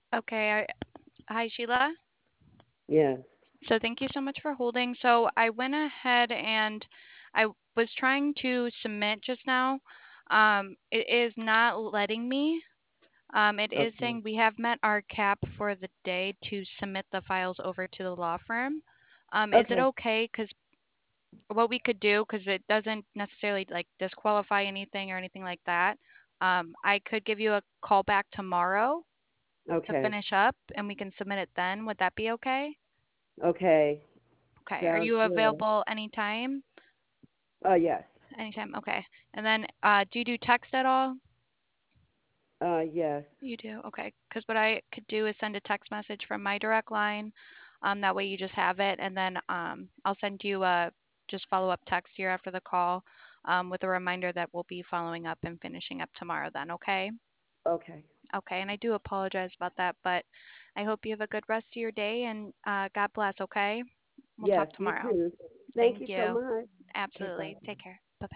Okay. Hi, Sheila. Yes. So thank you so much for holding. So I went ahead and I was trying to submit just now. It is not letting me. It is Okay. saying we have met our cap for the day to submit the files over to the law firm. Is it Okay. okay? Because what we could do, because it doesn't necessarily like disqualify anything or anything like that, I could give you a call back tomorrow to Okay. finish up and we can submit it then. Would that be okay? Okay. Okay. Are Sounds you good. available anytime? Yes. Anytime. Okay. And then do you do text at all? Yes. You do. Okay. Because what I could do is send a text message from my direct line. That way you just have it, and then I'll send you a just follow up text here after the call with a reminder that we'll be following up and finishing up tomorrow. Then, okay? Okay. Okay. And I do apologize about that, but I hope you have a good rest of your day and God bless. Okay. We'll Yes, talk you tomorrow. too. Thank Thank you so you. much. Okay, bye. Absolutely. Take care.